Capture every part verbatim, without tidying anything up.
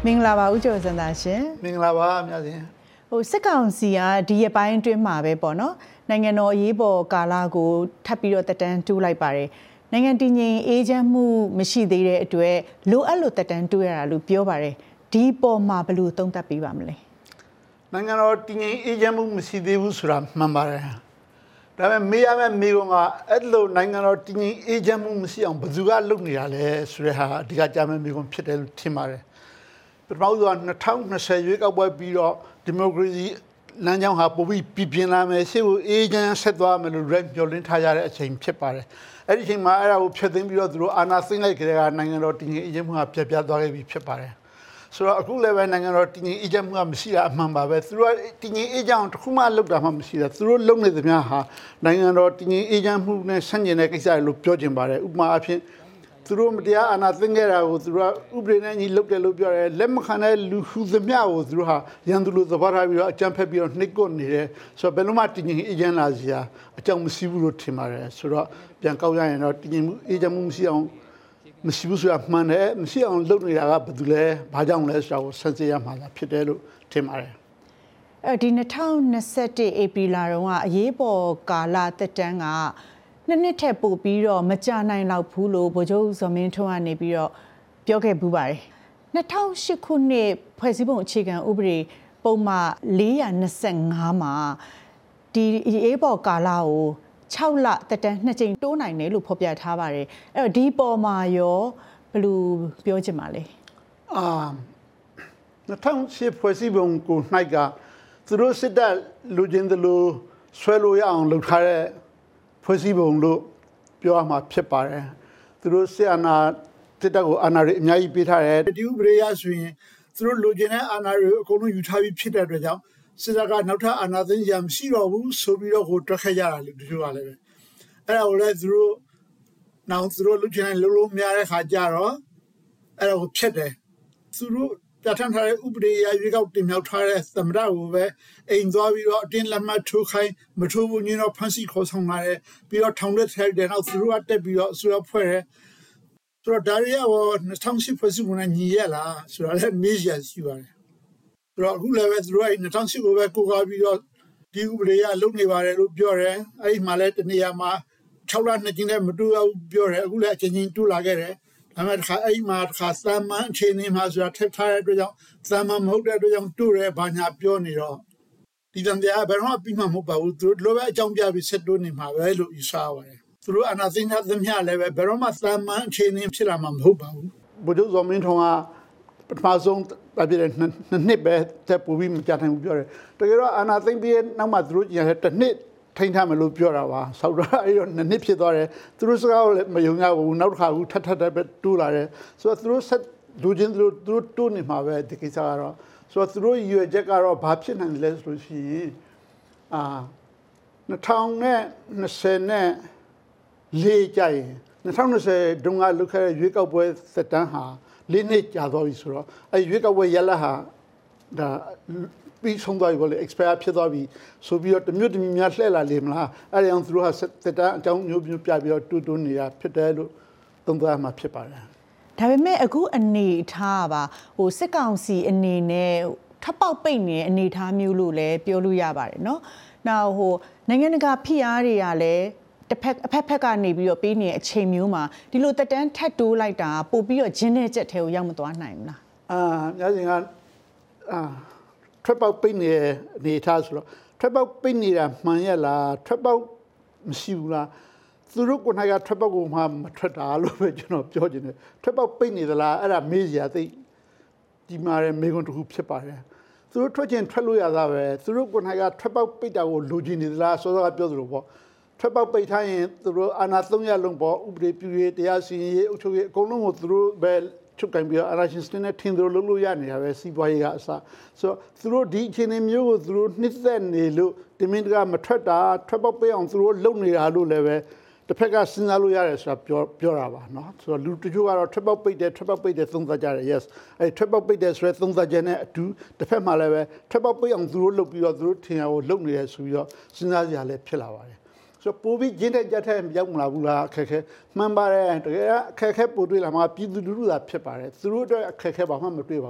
မင်္ဂလာပါဦးကျော်စံသာရှင်မင်္ဂလာပါအများကြီးဟိုစစ်ကောင်စီကဒီရပိုင်းအတွင်းမှာပဲပေါ့နော်နိုင်ငံတော်အရေးပေါ်ကာလကိုထပ်ပြီးတော့တက်တန်းတူးလိုက်ပါတယ်နိုင်ငံတည်ငြိမ်အေးချမ်းမှုမရှိသေးတဲ့အတွက်လိုအပ်လို့တက်တန်းတူးရတာလို့ပြောပါတယ်ဒီပေါ်မှာဘယ်လိုသုံးသပ်ပေးပါမလဲနိုင်ငံတော်တည်ငြိမ်အေးချမ်းမှုမရှိသေးဘူးဆိုတာမှန်ပါတယ်ဒါပေမဲ့မေးရမယ့်မေးခွန်းကအဲ့လိုနိုင်ငံတော်တည်ငြိမ်အေးချမ်းမှုမရှိအောင်ဘယ်သူကလုပ်နေတာလဲဆိုတဲ့ဟာအဓိကကြားမယ့်မေးခွန်းဖြစ်တယ်လို့ထင်ပါတယ်ပထမဆုံးက၂၀၂၀ရွေးကောက်ပွဲပြီးတော့ဒီမိုကရေစီလမ်းကြောင်းဟာပိုပြီးပြပြင်းလာမယ်ရှေ့ကိုအေးချမ်းဆက်သွားမယ်လို့မျှော်လင့်ထားကြတဲ့အချိန်ဖြစ်ပါတယ်အဲ့ဒီအချိန်မှာအဲ့ဒါကိုဖျက်သိမ်းပြီးတော့သူတို့အာဏာသိမ်းလိုက်ကြတဲ့ကနိုင်ငံတော်တည်ငြိမ်အေးချမ်းမှုကပြပြသွားခဲ့ပြီဖြစ်ပါတယ်ဆိုတော့အခုလည်းပဲနိုင်ငံတော်တည်ငြိမ်အေးချမ်းမှုကမရှိတာအမှန်ပါပဲသူတို့တည်ငြိမ်အေးချမ်းအောင်တစ်ခုမှလုပ်တာမှမရှိတာသူတို့လုပ်နေသမျှဟာနိုင်ငံတော်တည်ငြိမ်အေးချမ်းမှုနဲ့ဆန့်ကျင်တဲ့ကိစ္စတွေလို့ပြောချင်ပါတယ်ဥပမာအဖြစ်သူတို့မတရားအာဏာသိမ်းခဲ့တာကိုသူတို့ဥပဒေနဲ့ညီလုပ်တယ်လို့ပြောတယ်လက်မခံတဲ့လူခုသမျှကိုသူတို့ဟာရန်သူလိုသဘောထားပြီးတော့အကြမ်းဖက်ပြီးတော့နှိပ်ကွပ်နေတယ်ဆိုတော့ဘယ်လိုမှတည်ငြိမ်အေးချမ်းလာစရာအကြောင်းမရှိဘူးလို့ထင်ပါတယ်ဆိုတော့ပြန်ကောက်ရရင်တော့တည်ငြိမ်မှုအေးချမ်းမှုမရှိအောင်မရှိဘူးဆိုတာမှန်တယ်မရှိအောင်လုပ်နေတာကဘာလို့လဲဘာကြောင့်လဲဆိုတာကိုစမ်းစစ်ရမှာဖြစ်တယ်လို့ထင်ပါတယ်အဲဒီ၂၀၂၁ဧပြီလတုန်းကအရေးပေါ်ကာလသက်တမ်းကနှစ်နှစ်ထက်ပိုပြီးတော့မကြာနိုင်တော့ဘူးလို့ဗိုလ်ချုပ်ဇော်မင်းထွန်းကနေပြီးတော့ပြောခဲ့ပူပါတယ်၂၀၀၈ခုနှစ်ဖွဲ့စည်းပုံအခြေခံဥပဒေပုံမှန်၄၂၅မှာဒီအေးပေါ်ကာလကို၆လတက်တန်းနှစ်ကြိမ်တိုးနိုင်တယ်လို့ဖော်ပြထားပါတယ်အဲ့တော့ဒီပေါ်မှာရောဘယ်လိုပြောချင်ပါလဲအာ၂၀၀၈ဖွဲ့စည်းပုံကို၌ကသူတို့စစ်တပ်လူချင်းတို့လိုဆွဲလို့ရအောင်လုပ်ထားတဲ့ဖွဲ့စည်းပုံလို့ပြောရမှာဖြစ်ပါတယ်သူတို့စစ်အာဏာစစ်တပ်ကိုအာဏာတွေအများကြီးပေးထားတယ်ဒီဥပဒေရဆိုရင်သူတို့လူချင်းတဲ့အာဏာတွေအကုန်လုံးယူထားပြီးဖြစ်တဲ့အတွက်ကြောင့်စစ်တပ်ကနောက်ထပ်အာဏာသိမ်းရမရှိတော့ဘူးဆိုပြီးတော့ကိုတွက်ခဲ့ကြတာလေတချို့ကလည်းပဲအဲ့ဒါကိုလည်းသူတို့နောက်သူတို့လူချင်းလုံးလုံးများတဲ့ခါကြတော့အဲ့ဒါကိုဖျက်တယ်သူတို့ပြဋ္ဌာန်းထားတဲ့ဥပဒေအရရွေးကောက်တင်မြှောက်ထားတဲ့သမ္မတကိုပဲအိမ်သွားပြီးတော့အတင်းလက်မှတ်ထိုးခိုင်းမထိုးဘူးညတော့ဖမ်းဆီးခေါ်ဆောင်လာတယ်ပြီးတော့ထောင်ထဲထည့်တယ်နောက်သူတို့ကတက်ပြီးတော့အစိုးရဖွဲ့တယ်ဆိုတော့ဒါရီယာကို၂၀၀၈ဖွဲ့စည်းပုံနဲ့ညီရလားဆိုတော့လည်းမေးရရှိပါတယ်ဆိုတော့အခုလည်းပဲသူတို့က၂၀၀၈ကိုပဲကိုးကားပြီးတော့ဒီဥပဒေရလုံနေပါတယ်လို့ပြောတယ်အဲ့ဒီမှာလည်းတနေရာမှာ၆လနှစ်ကျင်းနဲ့မတူအောင်ပြောတယ်အခုလည်းအချင်းချင်းတူလာခဲ့တယ်ဒါပေမဲ့ခါအဲ့မှာခါသမန်အခြေအနေမှာဆိုတာထပ်ထားတဲ့အတွက်ကြောင့်သမန်မဟုတ်တဲ့အတွက်ကြောင့်တူတယ်ဘာညာပြောနေတော့ဒီတန်တရားဘယ်တော့ပြီးမှမဟုတ်ပါဘူးသူတို့လိုပဲအကြောင်းပြပြီးဆက်တိုးနေမှာပဲလို့ယူဆပါတယ်သူတို့အနာသိနေတာသမျှလည်းပဲဘယ်တော့မှသမန်အခြေအနေဖြစ်လာမှာမဟုတ်ပါဘူးဘုရားဇော်မင်းထွန်းကပထမဆုံးပြည့်တဲ့နှစ်ပဲတက်ပူပြီးမကြနိုင်ဘူးပြောတယ်တကယ်တော့အနာသိပြီးနောက်မှသူတို့ကြည့်ရတဲ့တစ်နှစ်ထိန်းထားမယ်လို့ပြောတာပါဆောက်တော့အဲ့တော့နှစ်နှစ်ဖြစ်သွားတယ်သူတို့စကားကိုလည်းမယုံရဘူးနောက်တစ်ခါဘူးထပ်ထပ်ပဲတိုးလာတယ်ဆိုတော့သူတို့ဆက်လူချင်းသူတို့သူတို့တိုးနေမှာပဲဒီကိစ္စကတော့ဆိုတော့သူတို့ရွေချက်ကတော့ဘာဖြစ်နိုင်လဲဆိုလို့ရှိရင်အာ၂၀၂၀နဲ့လေးကျရင်၂၀၂၀တုန်းကလုပ်ခဲ့တဲ့ရွေးကောက်ပွဲသက်တမ်းဟာလေးနှစ်ကြာသွားပြီဆိုတော့အဲရွေးကောက်ပွဲရလဟာဒါပြီးဆုံးသွားပြီပေါ့လေ expire ဖြစ်သွားပြီဆိုပြီးတော့တမျိုးတမျိုးများလှည့်လာလေမလားအဲ့ဒီအောင်သူတို့ဟာတက်တန်းအကြောင်းမျိုးမျိုးပြပြီးတော့တူတူနေတာဖြစ်တယ်လို့သုံးသပ်မှာဖြစ်ပါတယ်ဒါပေမဲ့အခုအနေထားပါဟိုစစ်ကောင်စီအနေနဲ့ထပ်ပေါက်ပိတ်နေတဲ့အနေထားမျိုးလို့လည်းပြောလို့ရပါတယ်เนาะနောက်ဟိုနိုင်ငံတကာဖိအားတွေကလည်းတစ်ဖက်အဖက်ဖက်ကနေပြီးတော့ပေးနေတဲ့အချိန်မျိုးမှာဒီလိုတက်တန်းထပ်တိုးလိုက်တာပို့ပြီးတော့ဂျင်းတဲ့ချက်ထဲကိုရောက်မသွားနိုင်ဘူးလားအာများစဉ်ကအာထွက်ပေါက်ပိတ်နေတဲ့အနေအထားဆိုတော့ထွက်ပေါက်ပိတ်နေတာမှန်ရလားထွက်ပေါက်မရှိဘူးလားသူတို့ကိုယ်ကထွက်ပေါက်ကိုမှမထွက်တာလို့ပဲကျွန်တော်ပြောချင်တယ်ထွက်ပေါက်ပိတ်နေသလားအဲ့ဒါမေးစရာသိဒီမှာရမေကွန်တစ်ခုဖြစ်ပါတယ်သူတို့ထွက်ခြင်းထွက်လို့ရတာပဲသူတို့ကိုယ်ကထွက်ပေါက်ပိတ်တာကိုလိုချင်နေသလားစောစောကပြောသလိုပေါ့ထွက်ပေါက်ပိတ်ထားရင်သူတို့အာဏာသုံးရလုံးပေါ့ဥပဒေပြုရေးတရားစီရင်ရေးအုပ်ချုပ်ရေးအကုန်လုံးကိုသူတို့ပဲချုပ်ကင်ပြီးအာဏာရှင်စနစ်နဲ့ထင်သလိုလုပ်လို့ရနေတာပဲစီးပွားရေးကအစဆိုတော့သူတို့ဒီအခြေအနေမျိုးကိုသူတို့နှိမ့်သက်နေလို့တမင်တကာမထွက်တာထွက်ပေါက်ပိတ်အောင်သူတို့လုပ်နေတာလို့လည်းပဲတစ်ဖက်ကစဉ်းစားလို့ရတယ်ဆိုတာပြောပြောတာပါเนาะဆိုတော့လူတချို့ကတော့ထွက်ပေါက်ပိတ်တယ်ထွက်ပေါက်ပိတ်တယ်သုံးသပ်ကြတယ် yes အဲထွက်ပေါက်ပိတ်တယ်ဆိုတဲ့သုံးသပ်ချက်နဲ့အတူတစ်ဖက်မှာလည်းပဲထွက်ပေါက်ပိတ်အောင်သူတို့လုပ်ပြီးတော့သူတို့ထင်ရကိုလုပ်နေတယ်ဆိုပြီးတော့စဉ်းစားကြရလဲဖြစ်လာပါတယ်ဆိုတော့ပိုပြီးကျင်းတဲ့ကြက်ထဲရောက်မလာဘူးလားအခက်ခဲမှန်ပါတယ်တကယ်အခက်ခဲပိုတွေ့လာမှာပြည်သူလူထုသာဖြစ်ပါတယ်သူတို့အတွက်အခက်ခဲဘာမှမတွေ့ပါဘူး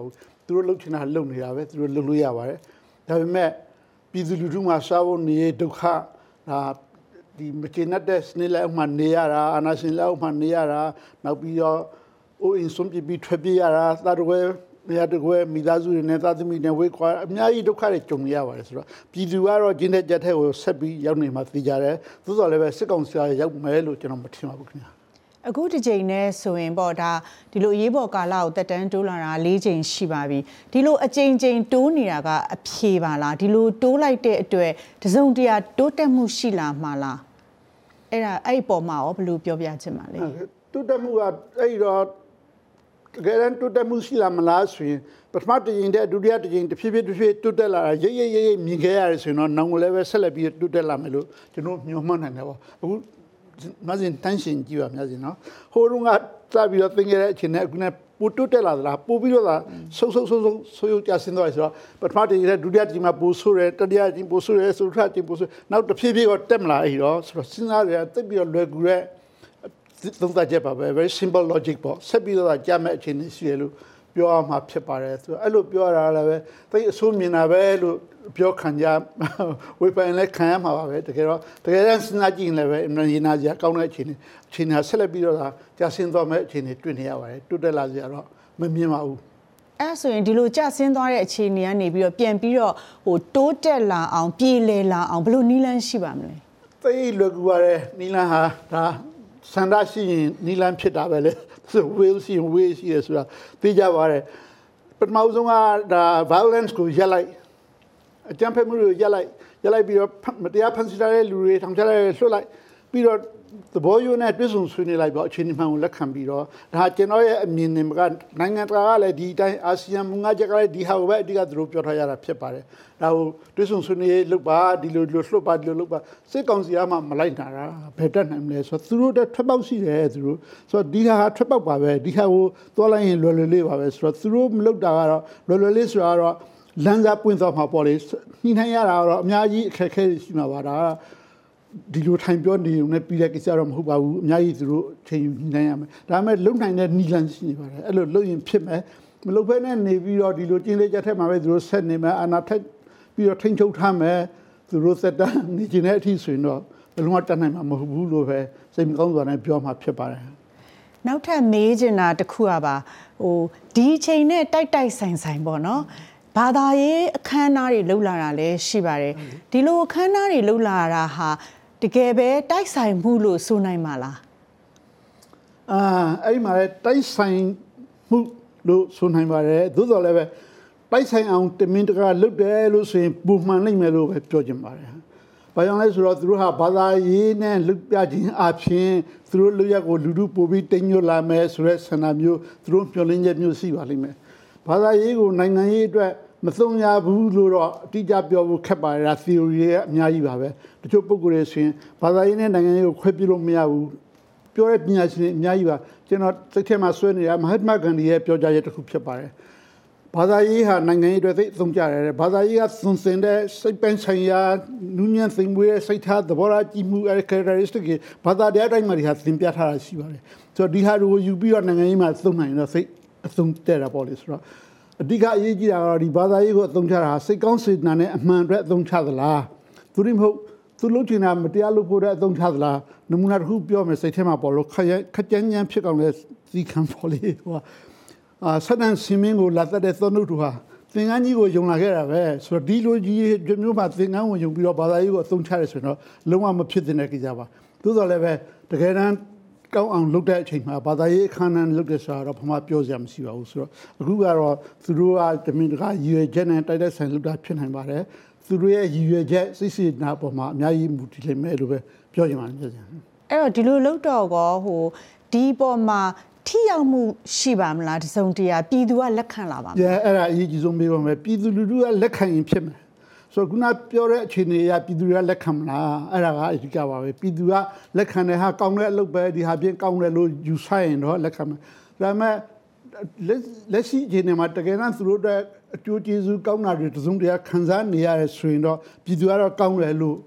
သူတို့လုပ်ချင်တာလုပ်နေတာပဲသူတို့လုပ်လို့ရပါတယ်ဒါပေမဲ့ပြည်သူလူထုမှာစားဖို့နေဒုက္ခဒါဒီမကျေနပ်တဲ့စနစ်လက်မှနေရတာအာဏာရှင်လက်မှနေရတာနောက်ပြီးတော့အိုးအင်းဆုံးပြပြီးထွက်ပြေးရတာသာတော်မရတဲ့ကွယ်မိသားစုတွေနဲ့သာသမီနဲ့ဝေးခွာအများကြီးဒုက္ခတွေကြုံရပါတယ်ဆိုတော့ပြည်သူကတော့ကျင်းတဲ့ကြက်ထဲကိုဆက်ပြီးရောက်နေမှသိကြတယ်သို့တော်လည်းပဲစစ်ကောင်စီကရောက်မယ်လို့ကျွန်တော်မထင်ပါဘူးခင်ဗျာအခုတစ်ချိန်နဲ့ဆိုရင်ပေါ့ဒါဒီလိုရေးပေါ်ကာလကိုတက်တန်းတိုးလာတာ၄ချိန်ရှိပါပြီဒီလိုအချိန်ချိန်တိုးနေတာကအဖြေပါလားဒီလိုတိုးလိုက်တဲ့အတွက်တစုံတရာတိုးတက်မှုရှိလာမှာလားအဲ့ဒါအဲ့ဒီပေါ်မှာရောဘယ်လိုပြောပြချင်ပါလဲတိုးတက်မှုကအဲ့တော့တကယ်တမ်းတိုးတက်မှုရှိလာမလားဆိုရင်ပထမတစ်ချိန်တည်းဒုတိယတစ်ချိန်တစ်ဖြည်းဖြည်းတစ်ဖြည်းတိုးတက်လာတာရိပ်ရိပ်ရိပ်မြင်ခဲ့ရတယ်ဆိုရင်တော့နောက်လည်းပဲဆက်လက်ပြီးတိုးတက်လာမယ်လို့ကျွန်တော်မျှော်မှန်းနိုင်တယ်ပေါ့အခုမစင်တန်းရှင်ကြည့်ပါများစင်နော်ဟိုတုန်းကစပြီးတော့သင်ခဲ့တဲ့အချိန်နဲ့အခုနဲ့ပိုတိုးတက်လာသလားပိုပြီးတော့ဆုပ်ဆုပ်ဆုပ်ဆုပ်ဆိုးရုပ်ကြဆင်းသွားတယ်ဆိုတော့ပထမတစ်ချိန်တည်းဒုတိယတစ်ချိန်မှာပိုဆိုးတယ်တတိယတစ်ချိန်ပိုဆိုးတယ်သုထတစ်ချိန်ပိုဆိုးနောက်တစ်ဖြည်းဖြည်းတော့တက်မလာအဲ့တော့ဆိုတော့စဉ်းစားရတိတ်ပြီးတော့လွယ်ကူတဲ့သုံးသပ်ချက်ပါပဲ very simple logic ပေါ့ဆက်ပြီးတော့ကြားမဲ့အခြေအနေရှိရလို့ပြောရမှာဖြစ်ပါတယ်ဆိုတော့အဲ့လိုပြောရတာလည်းပဲတိတ်အဆိုးမြင်တာပဲလို့ပြောခံကြဝေဖန်လည်းခံရမှာပါပဲတကယ်တော့တကယ်တမ်းစဉ်းစားကြည့်ရင်လည်းပဲအမှန်ရင်နာစရာကောင်းတဲ့အခြေအနေအခြေအနေဆက်လက်ပြီးတော့ကြာဆင်းသွားမဲ့အခြေအနေတွေ့နေရပါတယ်တိုးတက်လာစရာတော့မမြင်ပါဘူးအဲ့ဆိုရင်ဒီလိုကြာဆင်းသွားတဲ့အခြေအနေကနေပြီးတော့ပြန်ပြီးတော့ဟိုတိုးတက်လာအောင်ပြေလည်လာအောင်ဘယ်လိုနည်းလမ်းရှိပါမလဲတိတ်လွယ်ကူပါတယ်နည်းလမ်းဟာဒါစန္ဒရှိရင်နီလန်ဖြစ်တာပဲလေဆိုဝေးရှိရင်ဝေးရှိရဆိုတာသိကြပါတယ်ပထမဆုံးကဒါ violence ကိုရက်လိုက်အကြမ်းဖက်မှုတွေကိုရက်လိုက်ရက်လိုက်ပြီးတော့မတရားဖန်ဆီးထားတဲ့လူတွေထောင်ချလိုက်လွှတ်လိုက်ပြီးတော့သဘောရိုးနဲ့တွစ်ဆုံဆွေးနွေးလိုက်ပေါ့အခြေအနေမှန်ကိုလက်ခံပြီးတော့ဒါကျွန်တော်ရဲ့အမြင်နဲ့ကနိုင်ငံတကာကလည်းဒီအတိုင်းအာဆီယံမူငါချက်ကလည်းဒီဟာကိုပဲအဓိကသူတို့ပြောထားရတာဖြစ်ပါတယ်ဒါကိုတွစ်ဆုံဆွေးနွေးလုပ်ပါဒီလိုလိုလွှတ်ပါဒီလိုလုပ်ပါစစ်ကောင်စီကမှမလိုက်တာဘယ်တက်နိုင်မလဲဆိုတော့သူတို့တက်ထွက်ပေါက်ရှိတယ်သူတို့ဆိုတော့ဒီဟာထွက်ပေါက်ပါပဲဒီဟာကိုသွားလိုက်ရင်လွယ်လွယ်လေးပါပဲဆိုတော့သူတို့မလုပ်တာကတော့လွယ်လွယ်လေးဆိုတာကတော့လမ်းစာပွင့်သွားမှာပေါ့လေနှိမ့်နိုင်ရတာတော့အများကြီးအခက်အခဲရှိမှာပါဒါဒီလိုထိုင်ပြောနေုံနဲ့ပြီးတဲ့ကိစ္စတော့မဟုတ်ပါဘူးအများကြီးသူတို့ချိန်ယူနိုင်ရမယ်ဒါပေမဲ့လုံနိုင်တဲ့နီလန်ရှိနေပါတယ်အဲ့လိုလုံရင်ဖြစ်မယ်မလုံဘဲနဲ့နေပြီးတော့ဒီလိုကျင်းလေးချက်ထက်မှာပဲသူတို့ဆက်နေမယ်အာနာထက်ပြီးတော့ထိန်းချုပ်ထားမယ်သူတို့သက်တမ်းနေကျင်တဲ့အထိဆိုရင်တော့ဘယ်လုံးဝတတ်နိုင်မှာမဟုတ်ဘူးလို့ပဲစိတ်မကောင်းစွာနဲ့ပြောမှာဖြစ်ပါတယ်နောက်ထပ်မေးချင်တာတစ်ခုอ่ะပါဟိုဒီချိန်နဲ့တိုက်တိုက်ဆိုင်ဆိုင်ပေါ့နော်ဘာသာရေးအခမ်းအနားတွေလှုပ်လာတာလည်းရှိပါတယ်ဒီလိုအခမ်းအနားတွေလှုပ်လာတာဟာတကယ်ပဲတိုက်ဆိုင်မှုလို့ဆိုနိုင်မှာလားအာအဲ့ဒီမှာလည်းတိုက်ဆိုင်မှုလို့ဆိုနိုင်ပါတယ်သို့တော်လည်းပဲတိုက်ဆိုင်အောင်တမင်တကာလှုပ်တယ်လို့ဆိုရင်ပုံမှန်နိုင်မယ်လို့ပဲပြောချင်ပါတယ်ဘာကြောင့်လဲဆိုတော့သူတို့ဟာဘာသာရေးနဲ့လှုပ်ပြခြင်းအပြင်သူတို့လူရက်ကိုလူလူပို့ပြီးတင်ညွတ်လာမယ်ဆိုတဲ့ဆန္ဒမျိုးသူတို့မျှော်လင့်ချက်မျိုးရှိပါလိမ့်မယ်ဘာသာရေးကိုနိုင်ငံရေးအတွက်မသုံးရဘူးလို့တော့အတိအကျပြောဖို့ခက်ပါတယ်ဒါ theory ရဲ့အများကြီးပါပဲတချို့ပုဂ္ဂိုလ်တွေဆိုရင်ဘာသာရေးနဲ့နိုင်ငံရေးကိုခွဲပြလို့မရဘူးပြောတဲ့ပညာရှင်တွေအများကြီးပါကျွန်တော်စိတ်ထဲမှာဆွဲနေတာမဟတ်မဂန္ဒီရဲ့ပြောကြားချက်တစ်ခုဖြစ်ပါတယ်ဘာသာရေးဟာနိုင်ငံရေးအတွက်သိအသုံးကျတယ်ဘာသာရေးကသွန်သင်တဲ့စိတ်ပိုင်းဆိုင်ရာနူးညံ့သိမ်မွေးတဲ့စိတ်ထားသဘောထားကြည်မှုအဲ characteristic တွေဘာသာတရားတိုင်းမှာဒီဟာသင်ပြထားတာရှိပါတယ်ဆိုတော့ဒီဟာကိုယူပြီးတော့နိုင်ငံရေးမှာသုံးနိုင်တော့စိတ်အသုံးတဲ့တာပေါ့လေဆိုတော့အဓိကအရေးကြီးတာကတော့ဒီဘာသာရေးကိုအသုံးချတာစိတ်ကောင်းစေတနာနဲ့အမှန်အတွက်အသုံးချသလားသူတို့မဟုတ်သူလုပ်ချင်တာမတရားလုပ်ဖို့တဲ့အသုံးချသလားနမူနာတစ်ခုပြောမယ်စိတ်ထဲမှာပေါ်လို့ခက်ခက်ကြမ်းကြမ်းဖြစ်ကောင်လဲစီခံပေါ်လေဟိုအာဆဒန်စီမင်းကိုလာတဲ့သောနုတူဟာသင်္ကန်းကြီးကိုယုံလာခဲ့တာပဲဆိုတော့ဒီလိုကြီးမျိုးမှာသင်္ကန်းကိုယုံပြီးတော့ဘာသာရေးကိုအသုံးချရဲဆိုတော့လုံးဝမဖြစ်တဲ့ကိစ္စပါသို့တော်လည်းပဲတကယ်တမ်းကောင်းအောင်လုပ်တဲ့အချိန်မှာဘာသာရေးအခမ်းအနားလုပ်တဲ့ဆိုတာတော့ဘာမှပြောစရာမရှိပါဘူးဆိုတော့အခုကတော့သူတို့ကတမင်တကာရည်ရွယ်ချက်နဲ့တိုက်တဲ့ဆိုင်လုပ်တာဖြစ်နိုင်ပါတယ်သူတို့ရဲ့ရည်ရွယ်ချက်စိတ်စေတနာပေါ်မှာအများကြီးမူတည်လိမ့်မယ်လို့ပဲပြောချင်ပါတယ်ပြောချင်အဲ့တော့ဒီလိုလုပ်တော့ကောဟိုဒီပေါ်မှာထိရောက်မှုရှိပါမလားတစုံတရာပြည်သူကလက်ခံလာပါမလားအဲ့ဒါအရေးကြီးဆုံးပြောပါမယ်ပြည်သူလူထုကလက်ခံရင်ဖြစ်မယ်ဆိုတော့ခုနပြောတဲ့အခြေအနေအရပြည်သူတွေကလက်ခံမလားအဲ့ဒါကအဓိကပါပဲပြည်သူကလက်ခံတဲ့ဟာကောင်းတဲ့အလုပ်ပဲဒီဟာပြင်ကောင်းတယ်လို့ယူဆရင်တော့လက်ခံမယ်ဒါပေမဲ့လက်ရှိအခြေအနေမှာတကယ်တမ်းသူတို့တဲ့အကျိုးကျေးဇူးကောင်းတာတွေတစုံတရာခံစားနေရတယ်ဆိုရင်တော့ပြည်သူကတော့ကောင်းတယ်လို့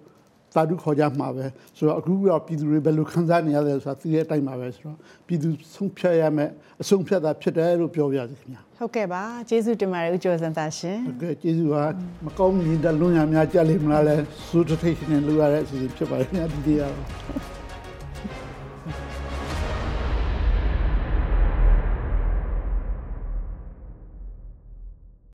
သာဓုခေါ်ကြမှာပဲဆိုတော့အခုကပြည်သူတွေဘယ်လိုခံစားနေရလဲဆိုတာသိတဲ့အတိုင်းပါပဲဆိုတော့ပြည်သူဆုံးဖြတ်ရမယ်အဆုံးဖြတ်တာဖြစ်တယ်လို့ပြောပြရစီခင်ဗျာဟုတ်ကဲ့ပါကျေးဇူးတင်ပါတယ်ဦးကျော်စံသာရှင်ဟုတ်ကဲ့ကျေးဇူးပါမကောင်းမြင်တဲ့လွန်ရများကြလိမ့်မလားလဲစိုးတထိတ်ရှင်နဲ့လုပ်ရတဲ့အစီအစဉ်ဖြစ်ပါတယ်ခင်ဗျာဒီတရား